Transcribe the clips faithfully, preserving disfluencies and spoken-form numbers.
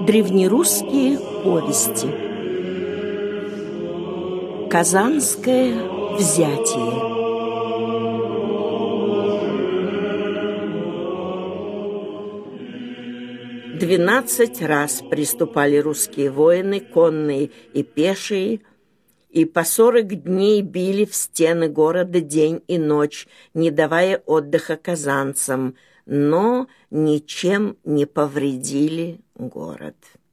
Древнерусские повести. Казанское взятие. Двенадцать раз приступали русские воины, конные и пешие, и по сорок дней били в стены города день и ночь, не давая отдыха казанцам, но ничем не повредили город.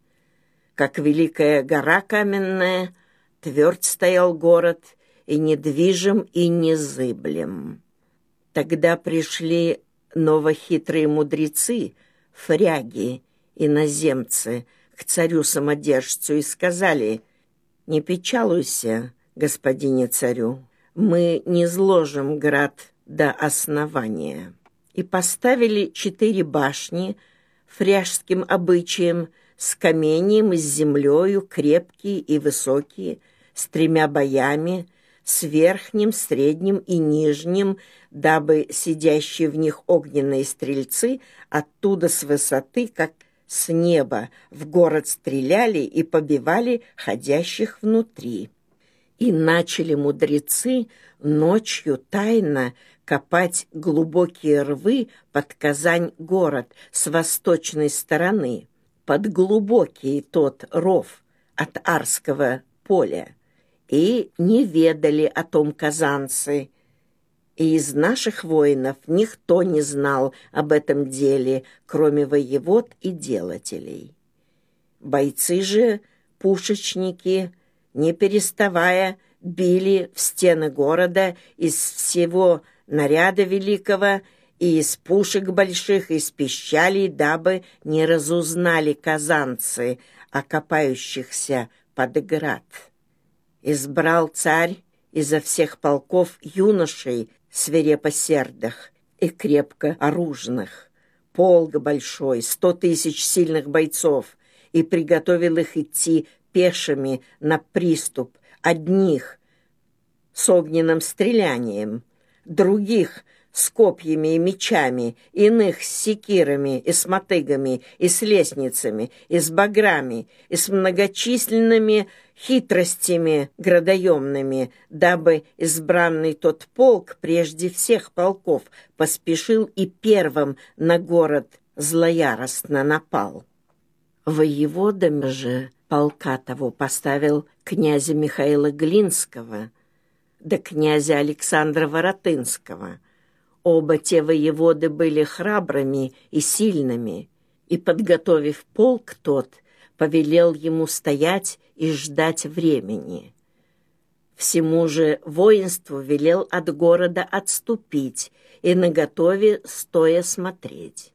Как великая гора каменная, тверд стоял город, и недвижим, и незыблем. Тогда пришли новохитрые мудрецы, фряги, иноземцы, к царю-самодержцу и сказали: «Не печалуйся, господине царю, мы не зложим град до основания». И поставили четыре башни фряжским обычаем, с каменьем и с землею, крепкие и высокие, с тремя боями, с верхним, средним и нижним, дабы сидящие в них огненные стрельцы оттуда с высоты, как с неба, в город стреляли и побивали ходящих внутри. И начали мудрецы ночью тайно копать глубокие рвы под Казань город с восточной стороны, под глубокий тот ров от Арского поля. И не ведали о том казанцы, и из наших воинов никто не знал об этом деле, кроме воевод и делателей. Бойцы же, пушечники, не переставая, били в стены города из всего наряда великого и из пушек больших, из пищалей, дабы не разузнали казанцы о копающихся под град. Избрал царь изо всех полков юношей свирепосердых и крепко оружных, полк большой, сто тысяч сильных бойцов, и приготовил их идти пешими на приступ, одних с огненным стрелянием, других с копьями и мечами, иных с секирами и с мотыгами, и с лестницами, и с баграми, и с многочисленными хитростями градоемными, дабы избранный тот полк прежде всех полков поспешил и первым на город злояростно напал. Воеводами же полка того поставил князя Михаила Глинского да князя Александра Воротынского. Оба те воеводы были храбрыми и сильными, и, подготовив полк тот, повелел ему стоять и ждать времени. Всему же воинству велел от города отступить и наготове стоя смотреть.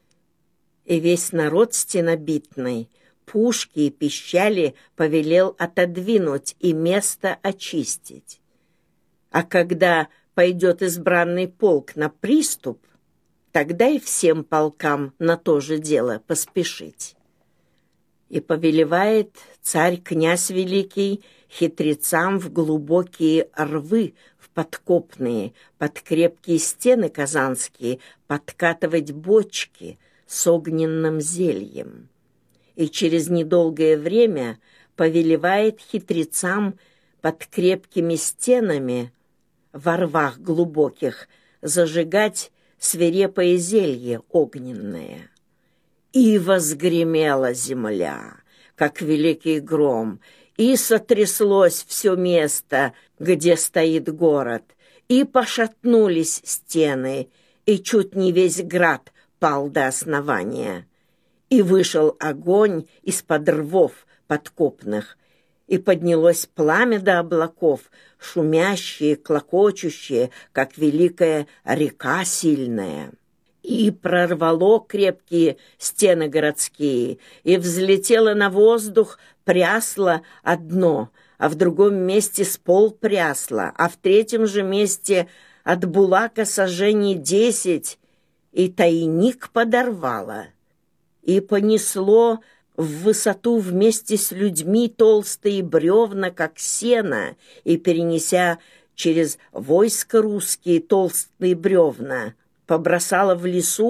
И весь народ стенобитный, пушки и пищали повелел отодвинуть и место очистить. А когда пойдет избранный полк на приступ, тогда и всем полкам на то же дело поспешить. И повелевает царь-князь великий хитрецам в глубокие рвы, в подкопные, под крепкие стены казанские подкатывать бочки с огненным зельем. И через недолгое время повелевает хитрецам под крепкими стенами во рвах глубоких зажигать свирепое зелье огненное. И возгремела земля, как великий гром, и сотряслось все место, где стоит город, и пошатнулись стены, и чуть не весь град пал до основания. И вышел огонь из-под рвов подкопных, и поднялось пламя до облаков, шумящие, клокочущие, как великая река сильная. И прорвало крепкие стены городские, и взлетело на воздух прясло одно, а в другом месте с пол прясло, а в третьем же месте от булака сажений десять, и тайник подорвало. И понесло в высоту вместе с людьми толстые бревна, как сено, и, перенеся через войско русские толстые бревна, побросала в лесу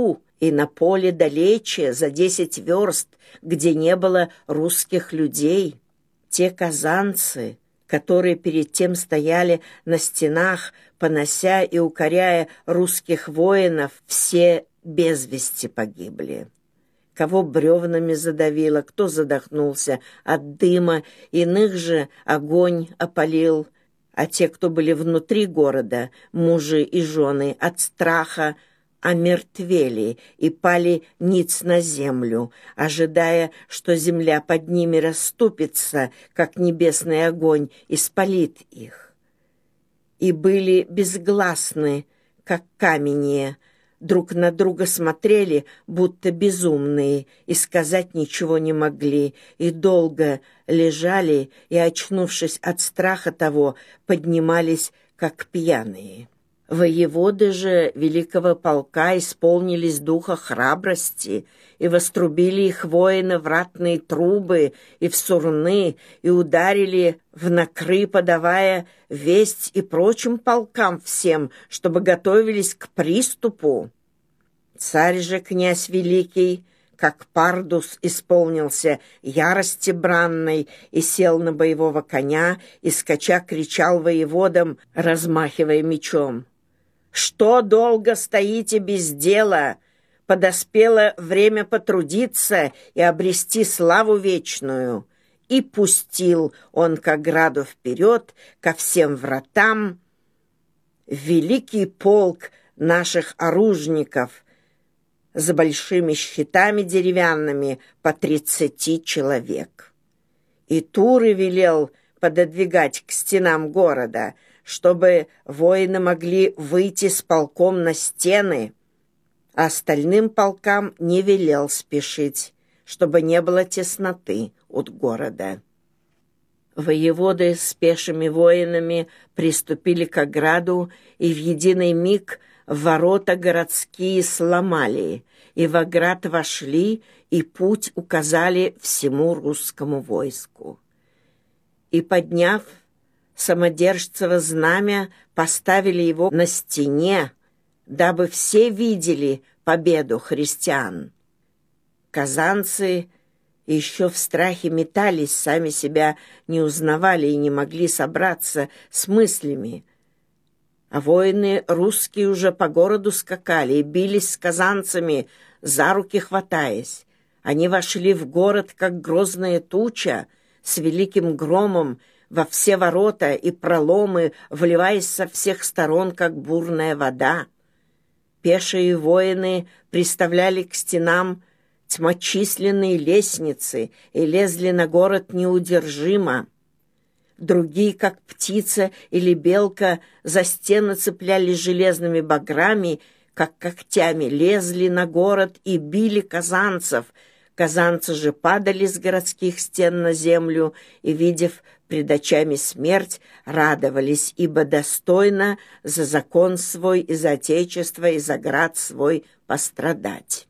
и на поле далече, за десять верст, где не было русских людей. Те казанцы, которые перед тем стояли на стенах, понося и укоряя русских воинов, все без вести погибли. Кого бревнами задавило, кто задохнулся от дыма, иных же огонь опалил, а те, кто были внутри города, мужи и жены, от страха омертвели и пали ниц на землю, ожидая, что земля под ними расступится, как небесный огонь, и спалит их. И были безгласны, как каменья, друг на друга смотрели, будто безумные, и сказать ничего не могли, и долго лежали, и, очнувшись от страха того, поднимались, как пьяные. Воеводы же великого полка исполнились духа храбрости и вострубили их воины в ратные трубы и в сурны, и ударили в накры, подавая весть и прочим полкам всем, чтобы готовились к приступу. Царь же, князь великий, как пардус, исполнился ярости бранной и сел на боевого коня, и скача кричал воеводам, размахивая мечом: «Что долго стоите без дела? Подоспело время потрудиться и обрести славу вечную». И пустил он к ограду вперед, ко всем вратам, великий полк наших оружников с большими щитами деревянными по тридцати человек. И туры велел пододвигать к стенам города, чтобы воины могли выйти с полком на стены, а остальным полкам не велел спешить, чтобы не было тесноты от города. Воеводы с пешими воинами приступили к ограду, и в единый миг ворота городские сломали, и в оград вошли, и путь указали всему русскому войску. И, подняв самодержцево знамя, поставили его на стене, дабы все видели победу христиан. Казанцы еще в страхе метались, сами себя не узнавали и не могли собраться с мыслями. А воины русские уже по городу скакали и бились с казанцами, за руки хватаясь. Они вошли в город, как грозная туча, с великим громом, во все ворота и проломы, вливаясь со всех сторон, как бурная вода. Пешие воины приставляли к стенам тьмочисленные лестницы и лезли на город неудержимо. Другие, как птица или белка, за стены цеплялись железными баграми, как когтями, лезли на город и били казанцев. Казанцы же падали с городских стен на землю и, видев пред очами смерть, радовались, ибо достойно за закон свой и за отечество и за град свой пострадать.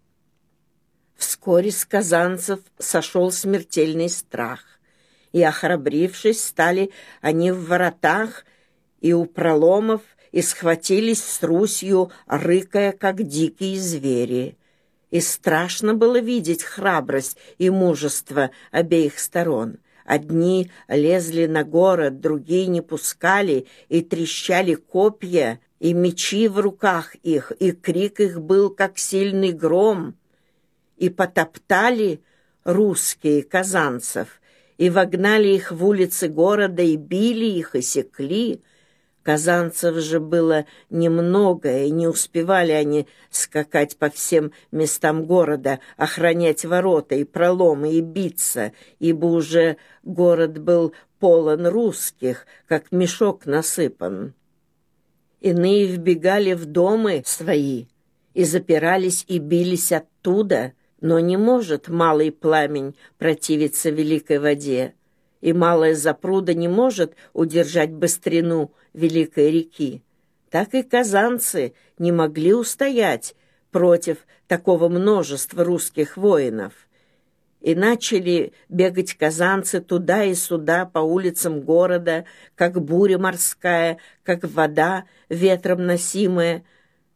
Вскоре с казанцев сошел смертельный страх, и, охрабрившись, стали они в воротах и у проломов, и схватились с Русью, рыкая, как дикие звери. И страшно было видеть храбрость и мужество обеих сторон. Одни лезли на город, другие не пускали, и трещали копья, и мечи в руках их, и крик их был, как сильный гром. И потоптали русские казанцев, и вогнали их в улицы города, и били их, и секли. Казанцев же было немного, и не успевали они скакать по всем местам города, охранять ворота и проломы, и биться, ибо уже город был полон русских, как мешок насыпан. Иные вбегали в дома свои и запирались и бились оттуда, но не может малый пламень противиться великой воде, и малая запруда не может удержать быстрину великой реки. Так и казанцы не могли устоять против такого множества русских воинов. И начали бегать казанцы туда и сюда по улицам города, как буря морская, как вода ветром носимая,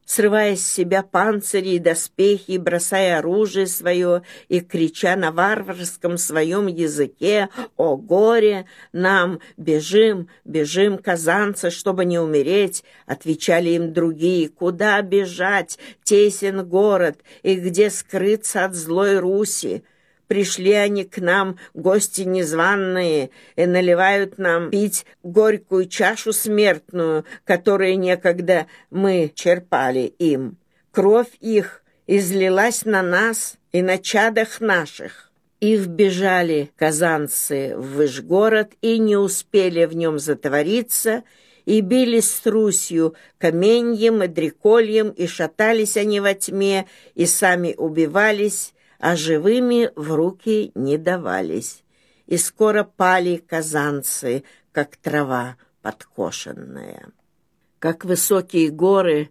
срывая с себя панцири и доспехи, и бросая оружие свое, и крича на варварском своем языке: «О горе нам! Бежим, бежим, казанцы, чтобы не умереть!» Отвечали им другие: «Куда бежать? Тесен город, и где скрыться от злой Руси? Пришли они к нам, гости незваные, и наливают нам пить горькую чашу смертную, которую некогда мы черпали им. Кровь их излилась на нас и на чадах наших». И вбежали казанцы в Вышгород, и не успели в нем затвориться, и бились с Русью каменьем и дрекольем, и шатались они во тьме, и сами убивались, а живыми в руки не давались. И скоро пали казанцы, как трава подкошенная. Как высокие горы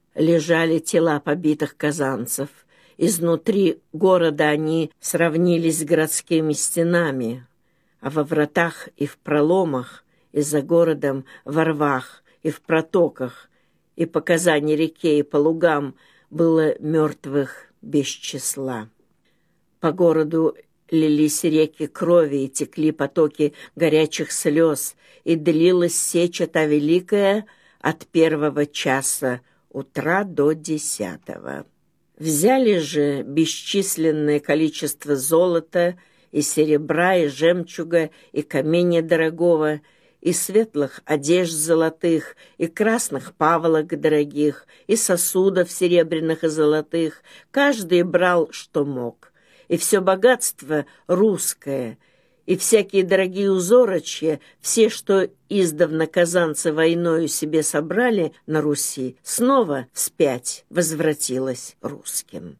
лежали тела побитых казанцев. Изнутри города они сравнились с городскими стенами, а во вратах и в проломах, и за городом во рвах, и в протоках, и по Казани реке, и по лугам было мертвых без числа. По городу лились реки крови, и текли потоки горячих слез, и длилась сеча та великая от первого часа утра до десятого. Взяли же бесчисленное количество золота, и серебра, и жемчуга, и камня дорогого, и светлых одежд золотых, и красных паволок дорогих, и сосудов серебряных и золотых. Каждый брал, что мог. И все богатство русское, и всякие дорогие узорочья, все, что издавна казанцы войною себе собрали на Руси, снова вспять возвратилось русским.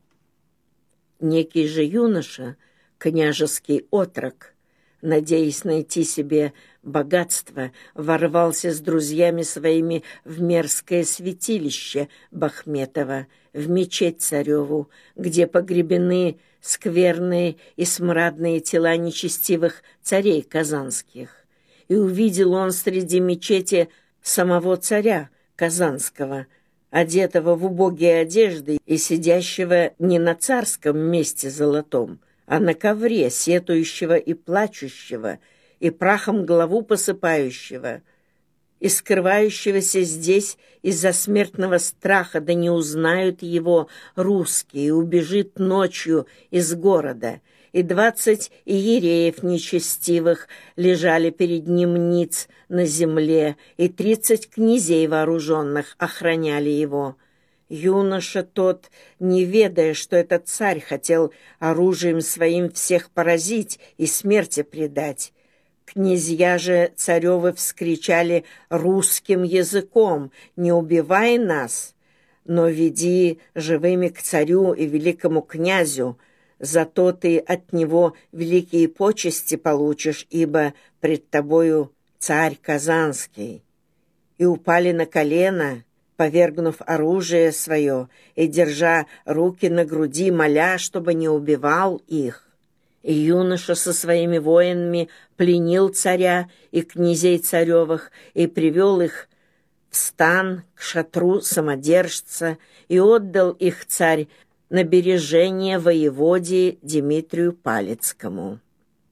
Некий же юноша, княжеский отрок, надеясь найти себе богатство, ворвался с друзьями своими в мерзкое святилище Бахметова, в мечеть цареву, где погребены скверные и смрадные тела нечестивых царей казанских. И увидел он среди мечети самого царя Казанского, одетого в убогие одежды и сидящего не на царском месте золотом, а на ковре, сетующего и плачущего, и прахом главу посыпающего, и скрывающегося здесь из-за смертного страха, да не узнают его русские, и убежит ночью из города. И двадцать иереев нечестивых лежали перед ним ниц на земле, и тридцать князей вооруженных охраняли его. Юноша тот, не ведая, что этот царь хотел оружием своим всех поразить и смерти предать. Князья же царевы вскричали русским языком: «Не убивай нас, но веди живыми к царю и великому князю, зато ты от него великие почести получишь, ибо пред тобою царь Казанский». И упали на колено, повергнув оружие свое, и держа руки на груди, моля, чтобы не убивал их. И юноша со своими воинами пленил царя и князей царевых и привел их в стан к шатру самодержца, и отдал их царь на бережение воеводе Дмитрию Палецкому.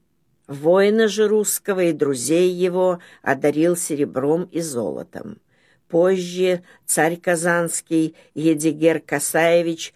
Воина же русского и друзей его одарил серебром и золотом. Позже царь Казанский Едигер Касаевич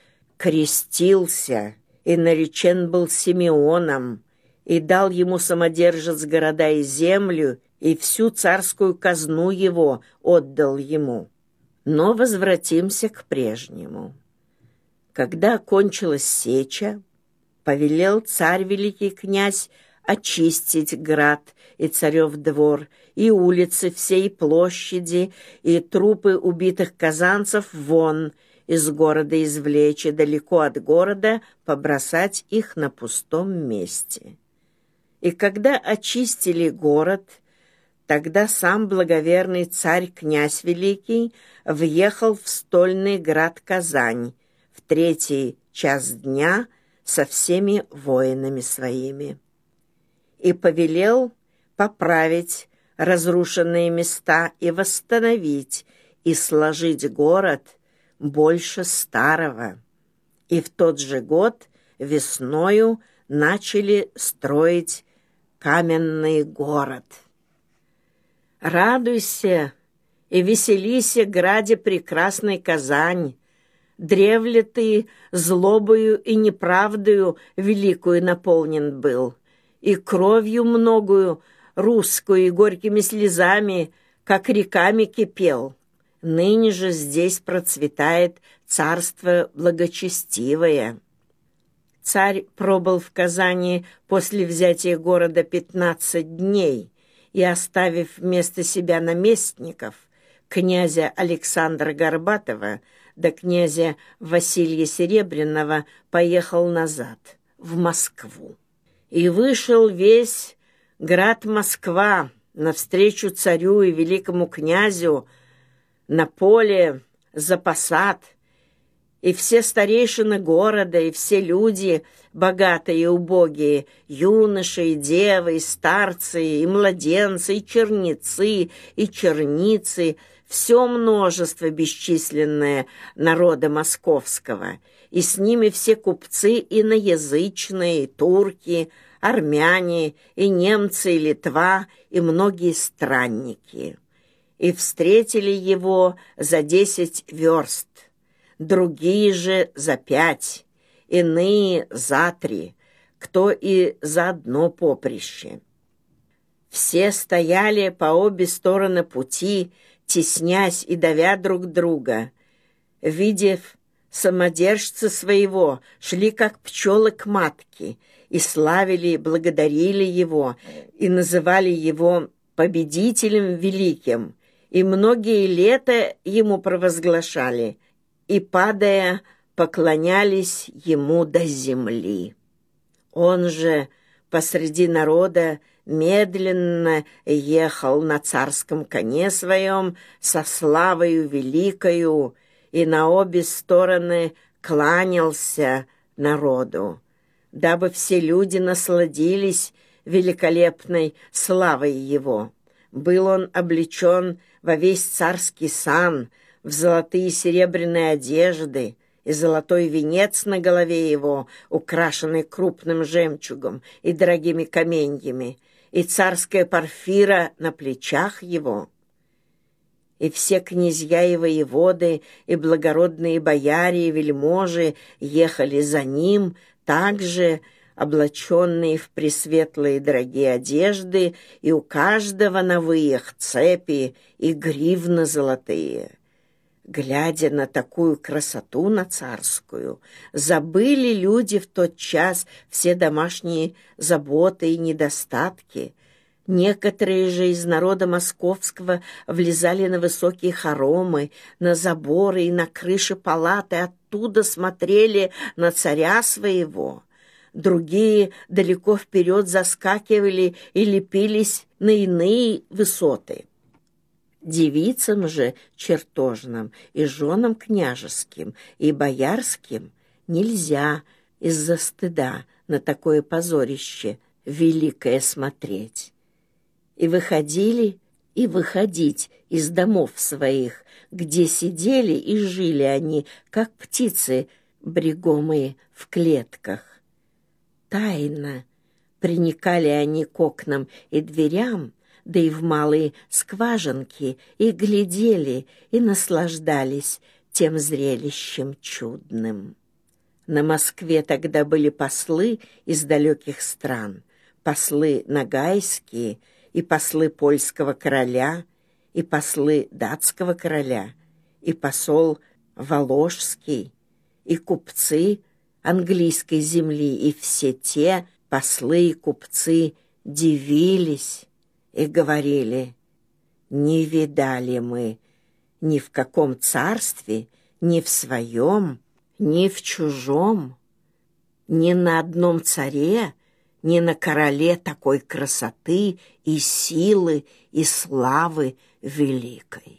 крестился и наречен был Симеоном, и дал ему самодержец города и землю, и всю царскую казну его отдал ему. Но возвратимся к прежнему. Когда кончилась сеча, повелел царь великий князь очистить град и царев двор, и улицы всей площади, и трупы убитых казанцев вон из города извлечь, и далеко от города побросать их на пустом месте. И когда очистили город, тогда сам благоверный царь-князь великий въехал в стольный град Казань в третий час дня со всеми воинами своими. И повелел поправить разрушенные места и восстановить, и сложить город больше старого. И в тот же год весною начали строить каменный город. Радуйся и веселися, граде прекрасной Казань, древле ты злобою и неправдою великую наполнен был, и кровью многою русскую и горькими слезами, как реками кипел. Ныне же здесь процветает царство благочестивое. Царь пробыл в Казани после взятия города пятнадцать дней и, оставив вместо себя наместников, князя Александра Горбатова да князя Василия Серебряного, поехал назад, в Москву. И вышел весь град Москва навстречу царю и великому князю на поле за посад, и все старейшины города, и все люди, богатые и убогие, юноши и девы, и старцы, и младенцы, и черницы, и черницы, все множество бесчисленное народа московского, и с ними все купцы иноязычные, и турки, армяне, и немцы, и Литва, и многие странники. И встретили его за десять верст, другие же за пять, иные за три, кто и за одно поприще. Все стояли по обе стороны пути, теснясь и давя друг друга. Видев самодержца своего, шли как пчелы к матке, и славили и благодарили его, и называли его победителем великим, и многие лета ему провозглашали, и, падая, поклонялись ему до земли. Он же посреди народа медленно ехал на царском коне своем со славою великою, и на обе стороны кланялся народу, дабы все люди насладились великолепной славой его. Был он облечен во весь царский сан, в золотые и серебряные одежды, и золотой венец на голове его, украшенный крупным жемчугом и дорогими каменьями, и царская парфира на плечах его. И все князья и воеводы, и благородные бояре и вельможи ехали за ним, также облаченные в пресветлые дорогие одежды, и у каждого на выях цепи и гривны золотые. Глядя на такую красоту на царскую, забыли люди в тот час все домашние заботы и недостатки. Некоторые же из народа московского влезали на высокие хоромы, на заборы и на крыши палаты, оттуда смотрели на царя своего. Другие далеко вперед заскакивали и лепились на иные высоты. Девицам же чертожным и женам княжеским и боярским нельзя из-за стыда на такое позорище великое смотреть. И выходили, и выходить из домов своих, где сидели и жили они, как птицы брегомые в клетках. Тайно приникали они к окнам и дверям, да и в малые скважинки, и глядели, и наслаждались тем зрелищем чудным. На Москве тогда были послы из далеких стран, послы ногайские, и послы польского короля, и послы датского короля, и посол воложский, и купцы английской земли, и все те послы и купцы дивились и говорили: не видали мы ни в каком царстве, ни в своем, ни в чужом, ни на одном царе, ни на короле такой красоты и силы и славы великой.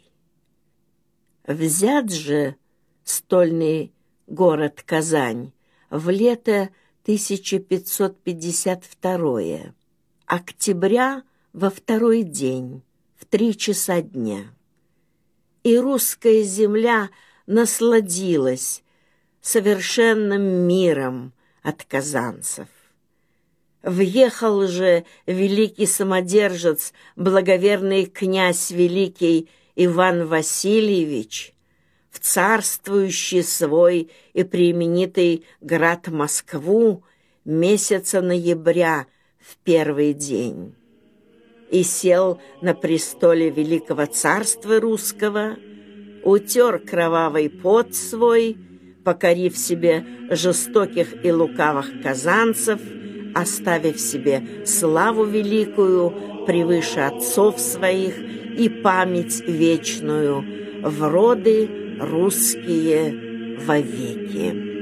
Взят же стольный город Казань в лето тысяча пятьсот пятьдесят второе, октября во второй день, в три часа дня. И русская земля насладилась совершенным миром от казанцев. Въехал же великий самодержец, благоверный князь великий Иван Васильевич, в царствующий свой и преименитый град Москву месяца ноября в первый день, и сел на престоле великого царства русского, утер кровавый пот свой, покорив себе жестоких и лукавых казанцев, оставив себе славу великую превыше отцов своих и память вечную в роды русские вовеки.